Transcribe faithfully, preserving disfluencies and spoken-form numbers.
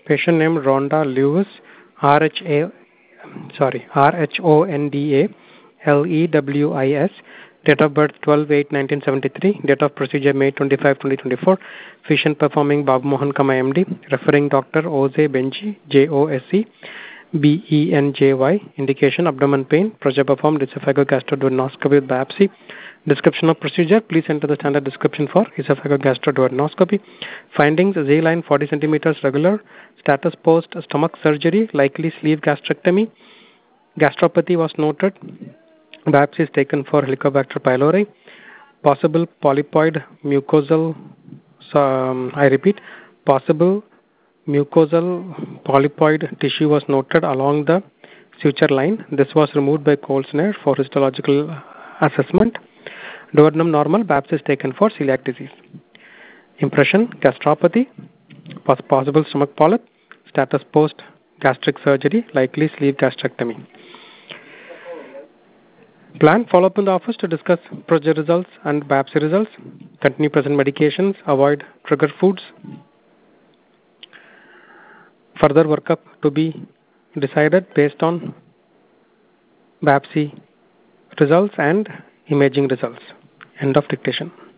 Patient name Rhonda Lewis, R H A, sorry, R H O N D A L E W I S. Date of birth twelve eight nineteen seventy-three. Date of procedure May twenty-fifth twenty twenty-four. Physician performing Babu Mohan Kama M D. Referring doctor Jose Benji, J O S E B E N J Y. Indication abdomen pain. Procedure performed esophagogastroduodenoscopy with biopsy. Description of procedure. Please enter the standard description for esophagogastroduodenoscopy. Findings: Z-line forty centimeters regular. Status post stomach surgery, likely sleeve gastrectomy. Gastropathy was noted. Biopsy is taken for Helicobacter pylori. Possible polypoid mucosal, um, I repeat, possible mucosal polypoid tissue was noted along the suture line. This was removed by cold snare for histological assessment. Duodenum normal. Biopsy is taken for celiac disease. Impression: gastropathy, poss- possible stomach polyp. Status post gastric surgery, likely sleeve gastrectomy. Plan: follow up in the office to discuss procedure results and biopsy results. Continue present medications. Avoid trigger foods. Further workup to be decided based on biopsy results and imaging results. End of dictation.